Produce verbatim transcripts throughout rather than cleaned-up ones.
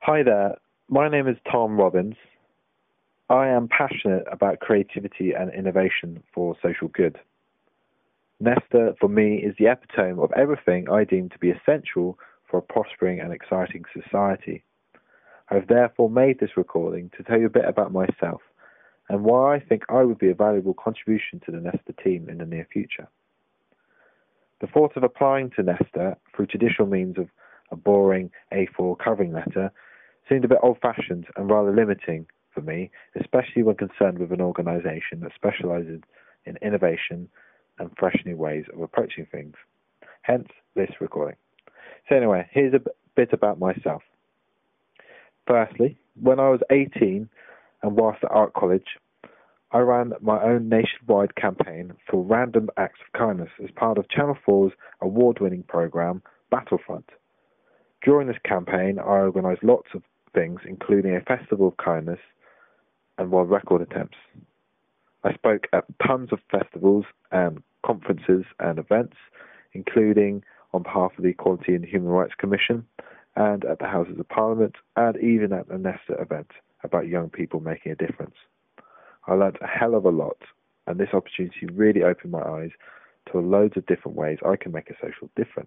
Hi there, my name is Tom Robbins. I am passionate about creativity and innovation for social good. Nesta, for me, is the epitome of everything I deem to be essential for a prospering and exciting society. I have therefore made this recording to tell you a bit about myself and why I think I would be a valuable contribution to the Nesta team in the near future. The thought of applying to Nesta through traditional means of a boring A four covering letter seemed a bit old-fashioned and rather limiting for me, especially when concerned with an organisation that specialises in innovation and fresh new ways of approaching things. Hence, this recording. So anyway, here's a bit about myself. Firstly, when I was eighteen and whilst at art college, I ran my own nationwide campaign for random acts of kindness as part of Channel four's award-winning programme, Battlefront. During this campaign, I organised lots of things, including a festival of kindness and world record attempts. I spoke at tons of festivals and conferences and events, including on behalf of the Equality and Human Rights Commission and at the Houses of Parliament and even at a Nesta event about young people making a difference. I learnt a hell of a lot, and this opportunity really opened my eyes to loads of different ways I can make a social difference.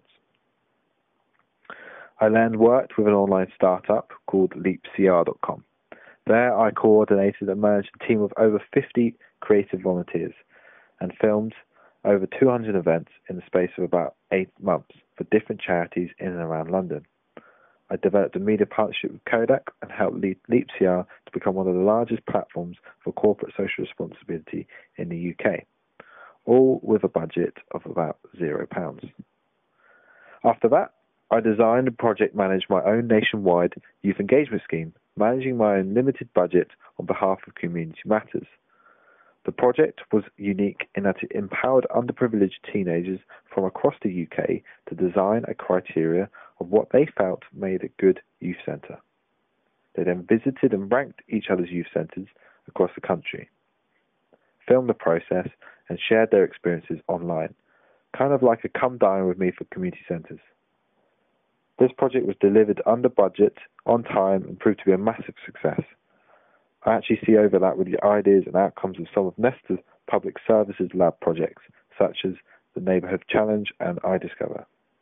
I then worked with an online startup called leap c r dot com. There I coordinated and managed a team of over fifty creative volunteers and filmed over two hundred events in the space of about eight months for different charities in and around London. I developed a media partnership with Kodak and helped lead leap c r to become one of the largest platforms for corporate social responsibility in the U K, all with a budget of about zero pounds. After that, I designed and project managed my own nationwide youth engagement scheme, managing my own limited budget on behalf of Community Matters. The project was unique in that it empowered underprivileged teenagers from across the U K to design a criteria of what they felt made a good youth centre. They then visited and ranked each other's youth centres across the country, filmed the process and shared their experiences online, kind of like a come dine with me for community centres. This project was delivered under budget, on time, and proved to be a massive success. I actually see overlap with the ideas and outcomes of some of Nesta's public services lab projects, such as the Neighbourhood Challenge and iDiscover.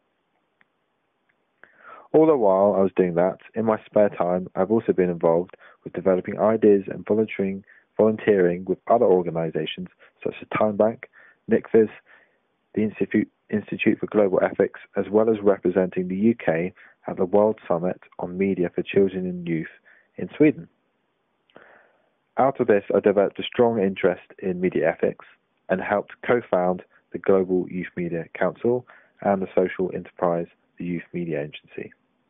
All the while I was doing that, in my spare time, I've also been involved with developing ideas and volunteering, volunteering with other organisations such as Time Bank, NICFIS, the Institute Institute for Global Ethics, as well as representing the U K at the World Summit on Media for Children and Youth in Sweden. Out of this, I developed a strong interest in media ethics and helped co-found the Global Youth Media Council and the social enterprise, the Youth Media Agency.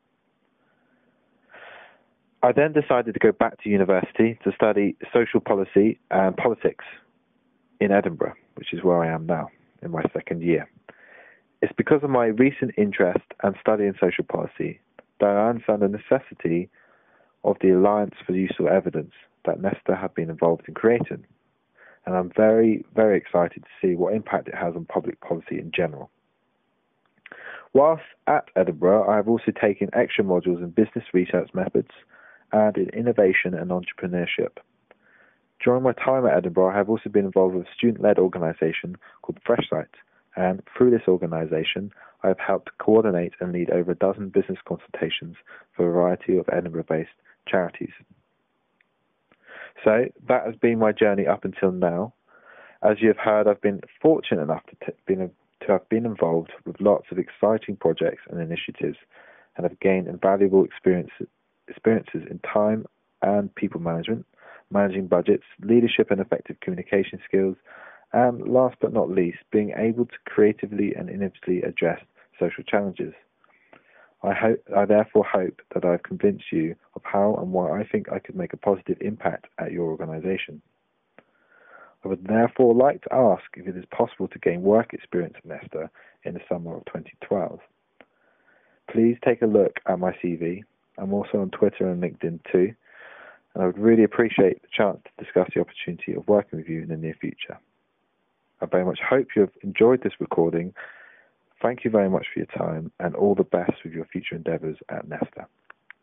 I then decided to go back to university to study social policy and politics in Edinburgh, which is where I am now in my second year. It's because of my recent interest and study in social policy that I understand the necessity of the Alliance for Useful Evidence that Nesta have been involved in creating, and I'm very, very excited to see what impact it has on public policy in general. Whilst at Edinburgh, I have also taken extra modules in business research methods and in innovation and entrepreneurship. During my time at Edinburgh, I have also been involved with a student-led organisation called FreshSight, and through this organisation, I have helped coordinate and lead over a dozen business consultations for a variety of Edinburgh-based charities. So that has been my journey up until now. As you have heard, I've been fortunate enough to, t- been, to have been involved with lots of exciting projects and initiatives and have gained invaluable experience, experiences in time and people management, managing budgets, leadership and effective communication skills, and last but not least, being able to creatively and innovatively address social challenges. I hope, I therefore hope that I've convinced you of how and why I think I could make a positive impact at your organisation. I would therefore like to ask if it is possible to gain work experience at Nesta in the summer of twenty twelve. Please take a look at my C V. I'm also on Twitter and LinkedIn too, and I would really appreciate the chance to discuss the opportunity of working with you in the near future. I very much hope you have enjoyed this recording. Thank you very much for your time and all the best with your future endeavours at Nesta.